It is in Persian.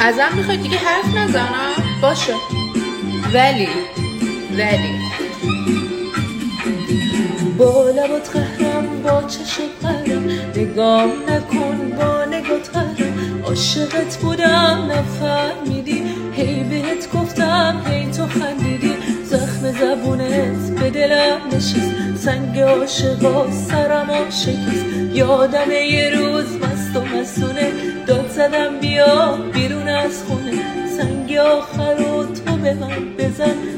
ازم میخوای دیگه حرف نزنم؟ باشه ولی با لبات قهرم با چشم قهرم نگام نکن با نگات قهرم عاشقت بودم نفهمیدی هی بهت گفتم هی تو خندیدی زخم زبونت به دلم نشست سنگ عاشقا سرمو شکست یادم یه روز مست و مستونه داد زدم بیا بیرون از خونه سنگ آخر رو تو به من بزن